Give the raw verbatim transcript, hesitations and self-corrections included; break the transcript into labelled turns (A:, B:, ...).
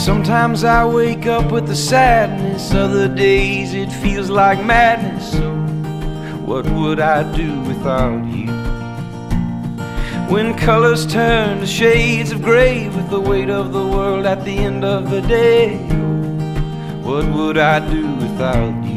A: Sometimes I wake up with the sadness, other days it feels like madness. So what would I do without you? When colors turn to shades of gray, with the weight of the world at the end of the day, what would I do without you?